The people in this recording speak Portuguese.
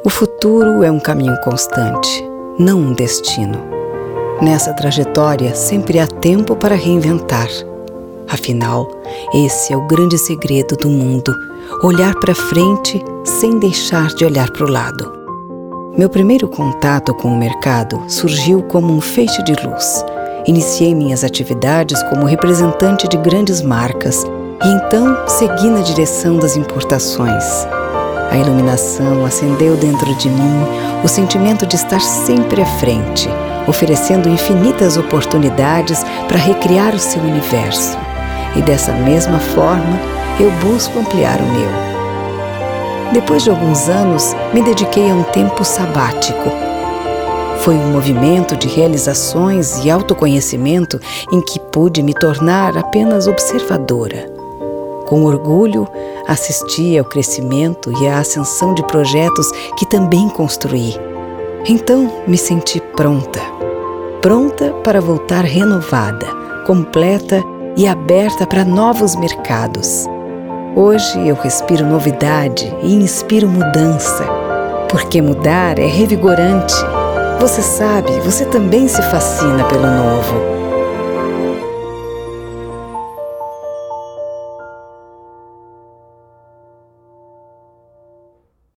O futuro é um caminho constante, não um destino. Nessa trajetória sempre há tempo para reinventar. Afinal, esse é o grande segredo do mundo, olhar para frente sem deixar de olhar para o lado. Meu primeiro contato com o mercado surgiu como um feixe de luz. Iniciei minhas atividades como representante de grandes marcas e então segui na direção das importações. A iluminação acendeu dentro de mim o sentimento de estar sempre à frente, oferecendo infinitas oportunidades para recriar o seu universo. E dessa mesma forma, eu busco ampliar o meu. Depois de alguns anos, me dediquei a um tempo sabático. Foi um movimento de realizações e autoconhecimento em que pude me tornar apenas observadora. Com orgulho, assisti ao crescimento e à ascensão de projetos que também construí. Então, me senti pronta para voltar renovada, completa e aberta para novos mercados. Hoje eu respiro novidade e inspiro mudança, porque mudar é revigorante. Você sabe, você também se fascina pelo novo.